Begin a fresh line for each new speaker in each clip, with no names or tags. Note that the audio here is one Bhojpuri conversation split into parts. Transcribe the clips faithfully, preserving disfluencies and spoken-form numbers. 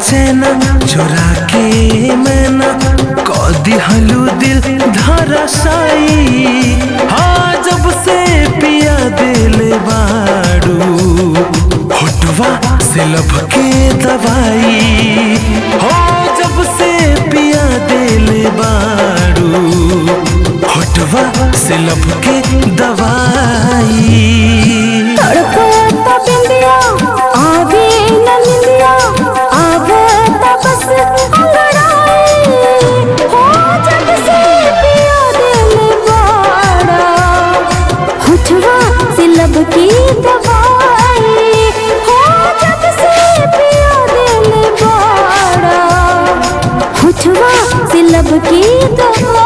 चैना चोरा के मैना कदी हलू दिल धराशाई। हाँ जब से पिया दिल बाड़ू होठवा से लब के दवाई। हो जब से पिया दिल बाड़ू होठवा से लब के दवाई।
तड़पता बिंदिया आवे न निंदिया आवे बस अंगड़ाई। हो जब से पिया दिल बाड़ा होठवा से लब की दवाई। हो जब से पिया दिल बाड़ा होठवा से लब की दवाई।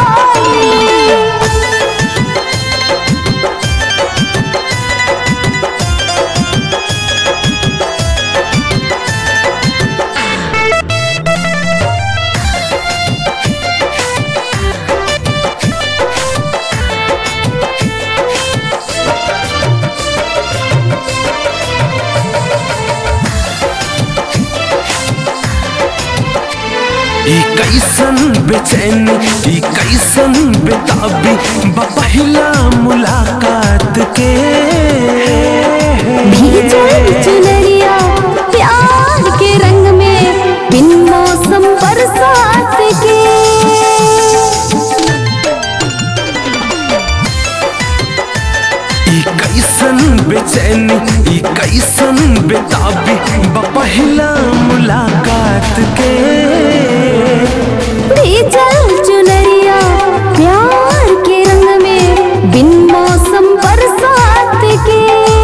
ई कैसन बेचैनी ई कैसन बेताबी बपहिला मुलाकात के।
भीजल चुनरिया प्यार के रंग में बिन मौसम बरसात के।
ई कैसन बेचैनी ई कैसन बेताबी बपहिला मुलाकात के।
भीजल चुनरिया प्यार के रंग में बिन मौसम बरसात के।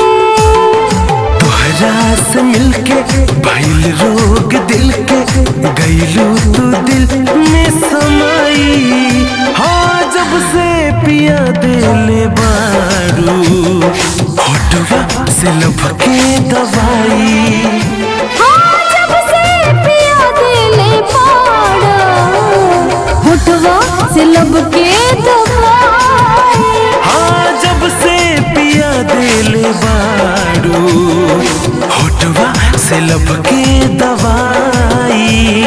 तोहरा से मिलके भइल रोग दिल के गइलू तू दिल में समाई। हाँ जब से पिया दिल बाड़ू होठवा से लब के दवाई।
हाँ जब से पिया दिल बाड़ा होठवा से लब के दवाई।
हाँ जब से पिया दिल बाड़ू होठवा से लब के दवाई।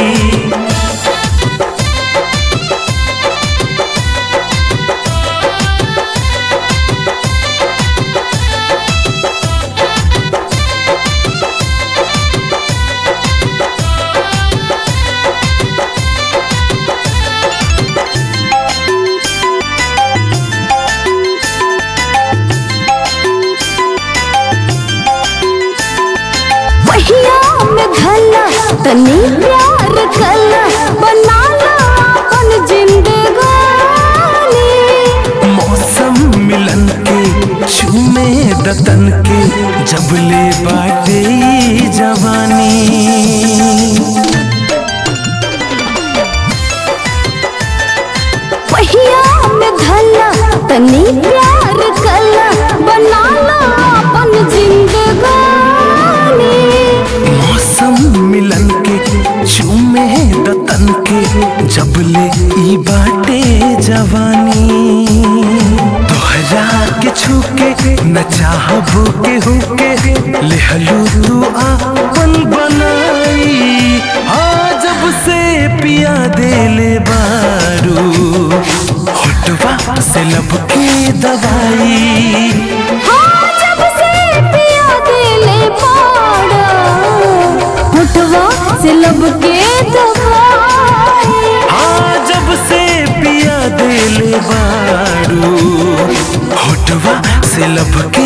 पहिया में घला तनी प्यार कला बनाला अपन जिंदगानी।
मौसम मिलन के चूमे दतन के जबले बाटे जवानी।
पहिया में घला तनी प्यार कला बनाला अपन जिंदगानी।
मौसम मिलन के चूमे दतन के जबले ई बाटे जवानी। तोहरा के छूके न चाहबू के हुके लेहलू तू आपन बनाई। हाँ जब से पिया दिल बाड़ू होठवा से लब के दवाई।
हाँ जब से पिया दिल बाड़ा होठवा से लब के दवाई।
हाँ जब से पिया दिल बाड़ू होठवा से लब